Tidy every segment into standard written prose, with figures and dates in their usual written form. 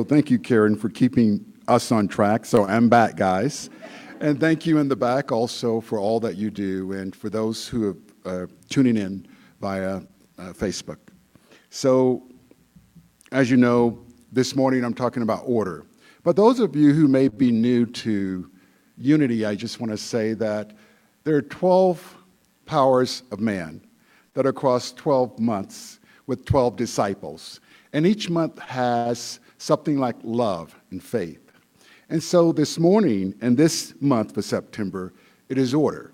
So thank you, Karen, for keeping us on track. So I'm back, guys. And thank you in the back also for all that you do and for those who are tuning in via Facebook. So as you know, this morning I'm talking about order. But those of you who may be new to Unity, I just want to say that there are 12 powers of man that are across 12 months with 12 disciples. And each month has something like love and faith. And so this morning and this month of September, it is order.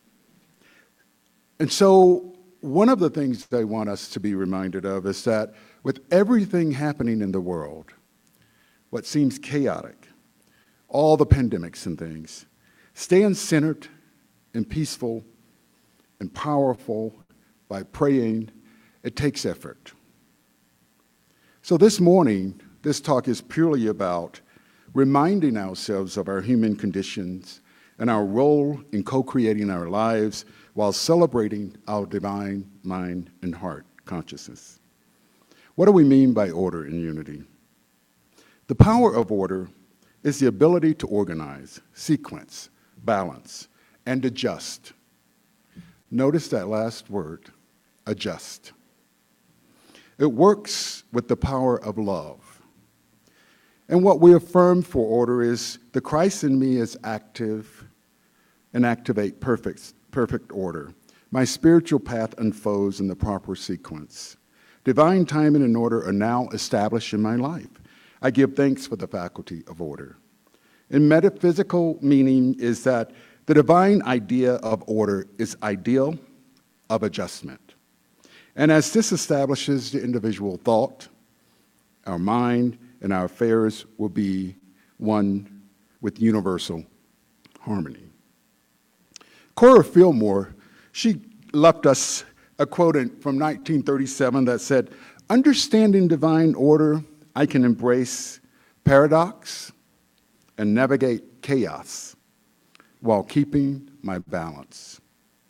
And so one of the things I want us to be reminded of is that with everything happening in the world, what seems chaotic, all the pandemics and things, staying centered and peaceful and powerful by praying, it takes effort. So this morning, this talk is purely about reminding ourselves of our human conditions and our role in co-creating our lives while celebrating our divine mind and heart consciousness. What do we mean by order in Unity? The power of order is the ability to organize, sequence, balance, and adjust. Notice that last word, adjust. It works with the power of love. And what we affirm for order is the Christ in me is active and activate perfect order. My spiritual path unfolds in the proper sequence. Divine timing and order are now established in my life. I give thanks for the faculty of order. And metaphysical meaning is that the divine idea of order is ideal of adjustment. And as this establishes the individual thought, our mind, and our affairs will be one with universal harmony. Cora Fillmore, she left us a quote from 1937 that said, "Understanding divine order, I can embrace paradox and navigate chaos while keeping my balance."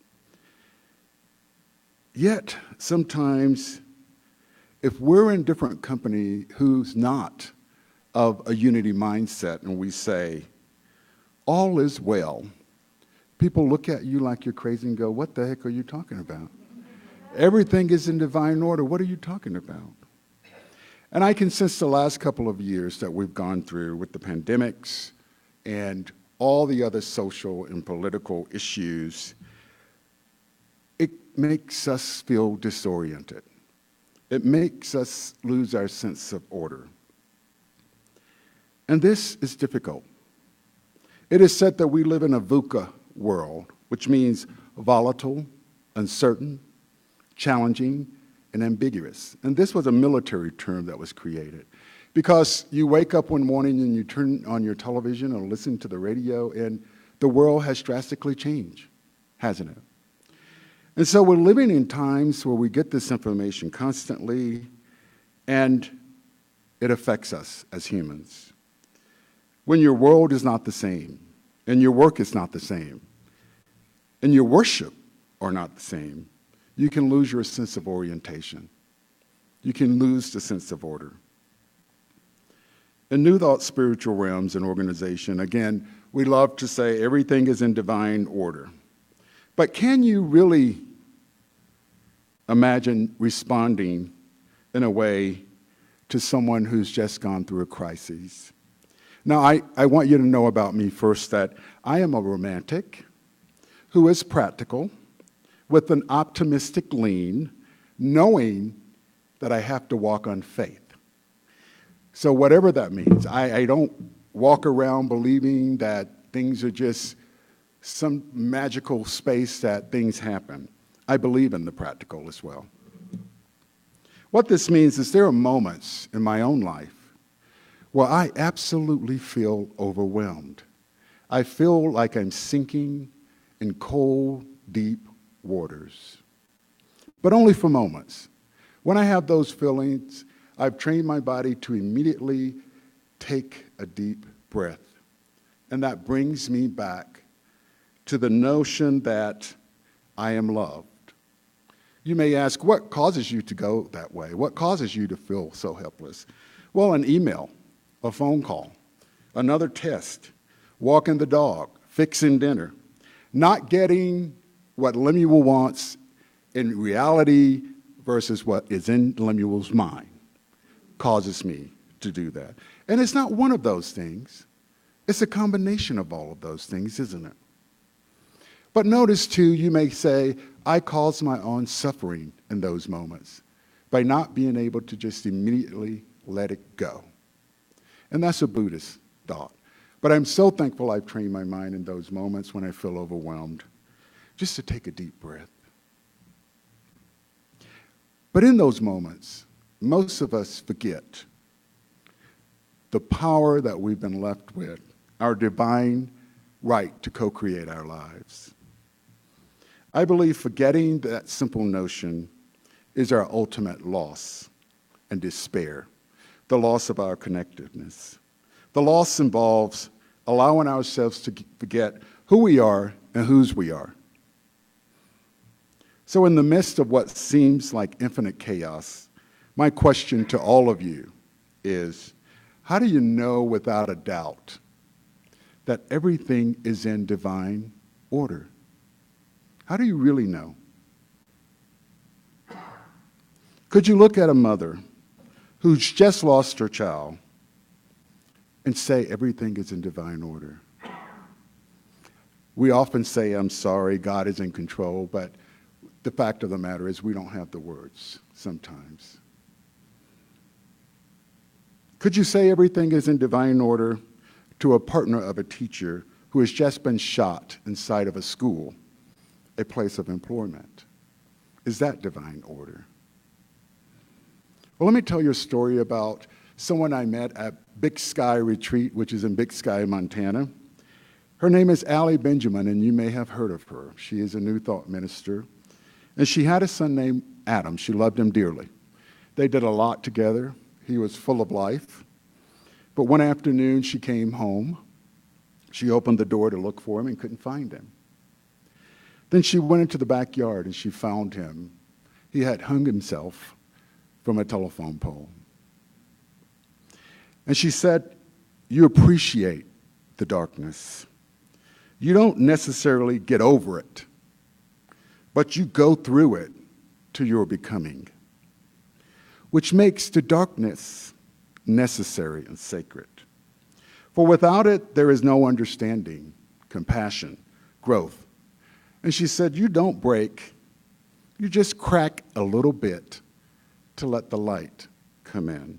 Yet, sometimes, if we're in different company who's not of a unity mindset and we say, all is well, people look at you like you're crazy and go, what the heck are you talking about? Everything is in divine order. What are you talking about? And I can sense the last couple of years that we've gone through with the pandemics and all the other social and political issues, it makes us feel disoriented. It makes us lose our sense of order. And this is difficult. It is said that we live in a VUCA world, which means volatile, uncertain, challenging, and ambiguous. And this was a military term that was created because you wake up one morning and you turn on your television or listen to the radio and the world has drastically changed, hasn't it? And so we're living in times where we get this information constantly, and it affects us as humans. When your world is not the same, and your work is not the same, and your worship are not the same, you can lose your sense of orientation. You can lose the sense of order. In New Thought spiritual realms and organization, again, we love to say everything is in divine order. But can you really imagine responding in a way to someone who's just gone through a crisis? Now, I want you to know about me first that I am a romantic who is practical with an optimistic lean, knowing that I have to walk on faith. So whatever that means, I don't walk around believing that things are just some magical space that things happen. I believe in the practical as well. What this means is there are moments in my own life where I absolutely feel overwhelmed. I feel like I'm sinking in cold, deep waters, but only for moments. When I have those feelings, I've trained my body to immediately take a deep breath, and that brings me back to the notion that I am loved. You may ask, what causes you to go that way? What causes you to feel so helpless? Well, an email a phone call, another test, walking the dog, fixing dinner, not getting what Lemuel wants in reality versus what is in Lemuel's mind causes me to do that. And it's not one of those things. It's a combination of all of those things, isn't it? But notice, too, you may say, I cause my own suffering in those moments by not being able to just immediately let it go. And that's a Buddhist thought. But I'm so thankful I've trained my mind in those moments when I feel overwhelmed, just to take a deep breath. But in those moments, most of us forget the power that we've been left with, our divine right to co-create our lives. I believe forgetting that simple notion is our ultimate loss and despair, the loss of our connectedness. The loss involves allowing ourselves to forget who we are and whose we are. So in the midst of what seems like infinite chaos, my question to all of you is, how do you know without a doubt that everything is in divine order? How do you really know? Could you look at a mother who's just lost her child and say everything is in divine order? We often say, I'm sorry, God is in control, but the fact of the matter is we don't have the words sometimes. Could you say everything is in divine order to a partner of a teacher who has just been shot inside of a school, a place of employment? Is that divine order? Well, let me tell you a story about someone I met at Big Sky Retreat, which is in Big Sky, Montana. Her name is Allie Benjamin, and you may have heard of her. She is a New Thought minister. And she had a son named Adam. She loved him dearly. They did a lot together. He was full of life. But one afternoon, she came home. She opened the door to look for him and couldn't find him. Then she went into the backyard and she found him. He had hung himself from a telephone pole. And she said, you appreciate the darkness. You don't necessarily get over it, but you go through it to your becoming, which makes the darkness necessary and sacred. For without it, there is no understanding, compassion, growth. And she said, you don't break, you just crack a little bit to let the light come in.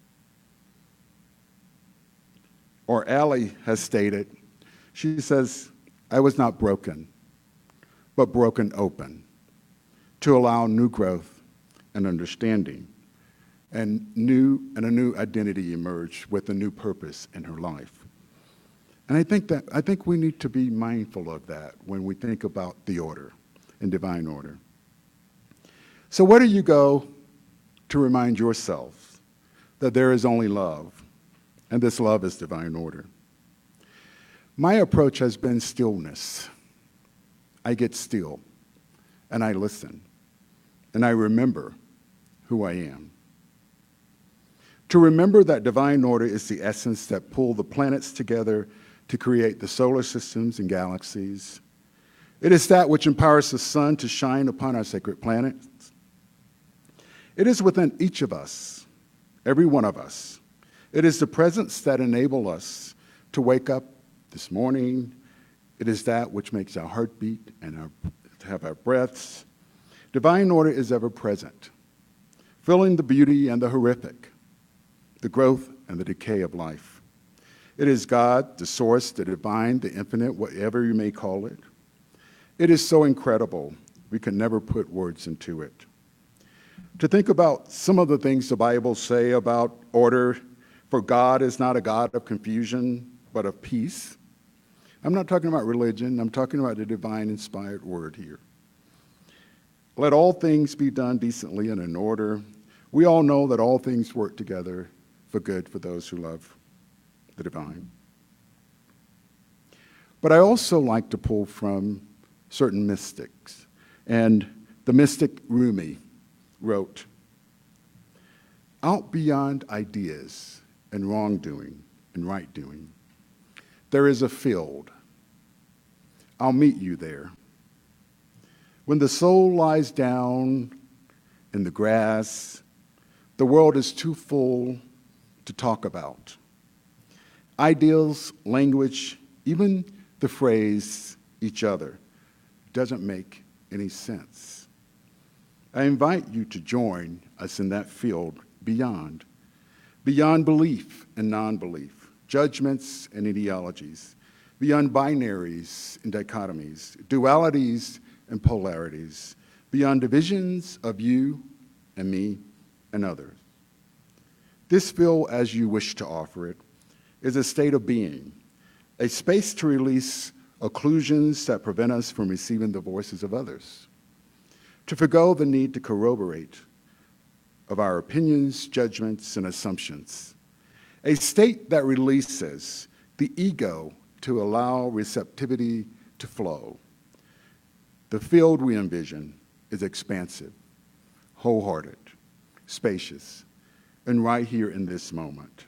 Or Allie has stated, she says, I was not broken, but broken open to allow new growth and understanding, and a new identity emerged with a new purpose in her life. And I think we need to be mindful of that when we think about the order and divine order. So where do you go to remind yourself that there is only love, and this love is divine order? My approach has been stillness. I get still, and I listen, and I remember who I am. To remember that divine order is the essence that pull the planets together to create the solar systems and galaxies. It is that which empowers the sun to shine upon our sacred planets. It is within each of us, every one of us. It is the presence that enables us to wake up this morning. It is that which makes our heart beat and have our breaths. Divine order is ever present, filling the beauty and the horrific, the growth and the decay of life. It is God, the source, the divine, the infinite, whatever you may call it. It is so incredible, we can never put words into it. To think about some of the things the Bible say about order, for God is not a God of confusion, but of peace. I'm not talking about religion, I'm talking about the divine inspired word here. Let all things be done decently and in order. We all know that all things work together for good for those who love the divine. But I also like to pull from certain mystics. And the mystic Rumi wrote, out beyond ideas and wrongdoing and right doing. There is a field. I'll meet you there. When the soul lies down in the grass, the world is too full to talk about. Ideals, language, even the phrase each other doesn't make any sense. I invite you to join us in that field beyond belief and non-belief, judgments and ideologies, beyond binaries and dichotomies, dualities and polarities, beyond divisions of you and me and others. This field, as you wish to offer it, is a state of being, a space to release occlusions that prevent us from receiving the voices of others, to forgo the need to corroborate of our opinions, judgments, and assumptions, a state that releases the ego to allow receptivity to flow. The field we envision is expansive, wholehearted, spacious, and right here in this moment.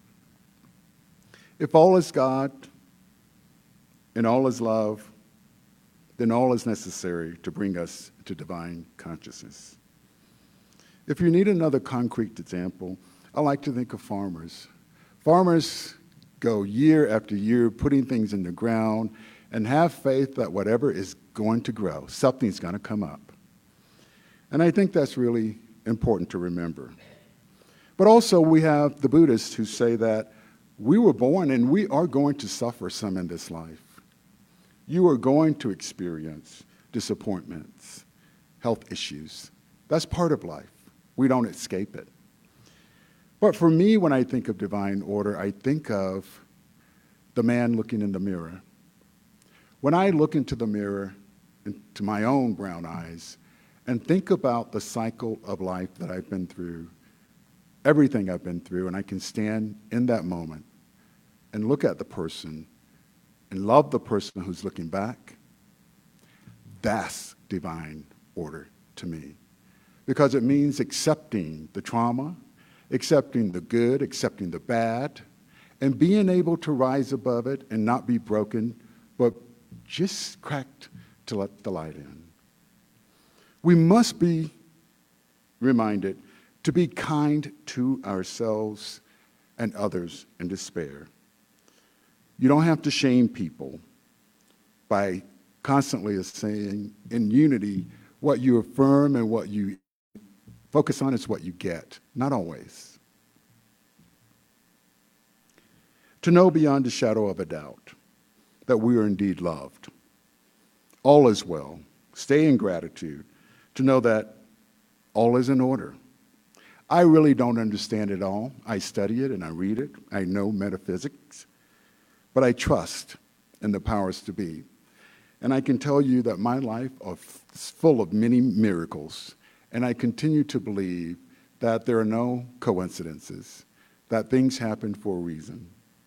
If all is God and all is love, then all is necessary to bring us to divine consciousness. If you need another concrete example, I like to think of farmers. Farmers go year after year putting things in the ground and have faith that whatever is going to grow, something's going to come up. And I think that's really important to remember. But also we have the Buddhists who say that we were born and we are going to suffer some in this life. You are going to experience disappointments, health issues. That's part of life. We don't escape it. But for me, when I think of divine order, I think of the man looking in the mirror. When I look into the mirror, into my own brown eyes, and think about the cycle of life that I've been through, everything I've been through, and I can stand in that moment and look at the person and love the person who's looking back, that's divine order to me. Because it means accepting the trauma, accepting the good, accepting the bad, and being able to rise above it and not be broken, but just cracked to let the light in. We must be reminded to be kind to ourselves and others in despair. You don't have to shame people by constantly saying in unity what you affirm and what you focus on is what you get. Not always. To know beyond a shadow of a doubt that we are indeed loved. All is well. Stay in gratitude. To know that all is in order. I really don't understand it all. I study it and I read it. I know metaphysics. But I trust in the powers to be. And I can tell you that my life is full of many miracles. And I continue to believe that there are no coincidences, that things happen for a reason.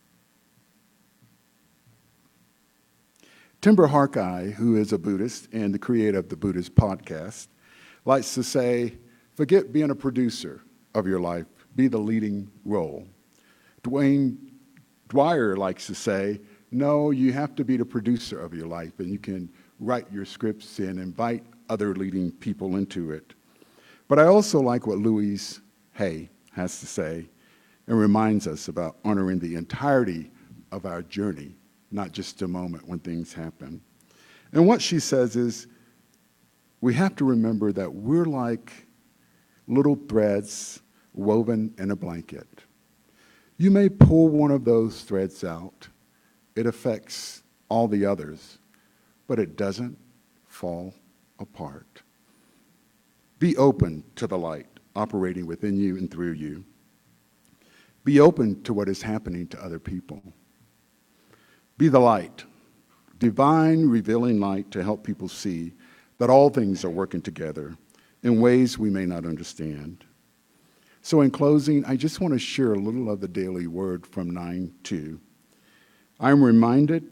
Timber Harkeye, who is a Buddhist and the creator of the Buddhist podcast, likes to say, forget being a producer of your life, be the leading role. Dwayne Dwyer likes to say, no, you have to be the producer of your life, and you can write your scripts and invite other leading people into it. But I also like what Louise Hay has to say and reminds us about honoring the entirety of our journey, not just a moment when things happen. And what she says is, we have to remember that we're like little threads woven in a blanket. You may pull one of those threads out. It affects all the others, but it doesn't fall apart. Be open to the light operating within you and through you. Be open to what is happening to other people. Be the light, divine revealing light to help people see that all things are working together in ways we may not understand. So in closing, I just want to share a little of the daily word from 9:2. I'm reminded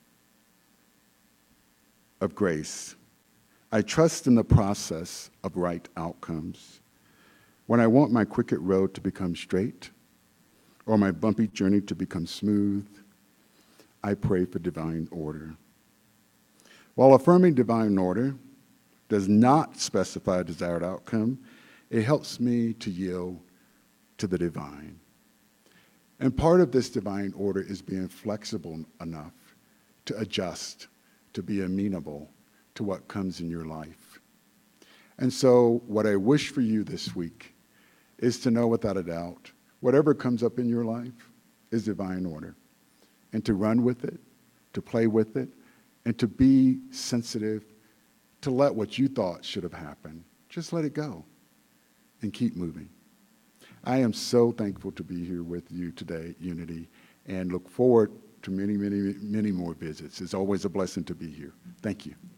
of grace. I trust in the process of right outcomes. When I want my crooked road to become straight, or my bumpy journey to become smooth, I pray for divine order. While affirming divine order does not specify a desired outcome, it helps me to yield to the divine. And part of this divine order is being flexible enough to adjust, to be amenable to what comes in your life. And so what I wish for you this week is to know without a doubt, whatever comes up in your life is divine order, and to run with it, to play with it, and to be sensitive, to let what you thought should have happened, just let it go and keep moving. I am so thankful to be here with you today at Unity, and look forward to many, many, many more visits. It's always a blessing to be here. Thank you.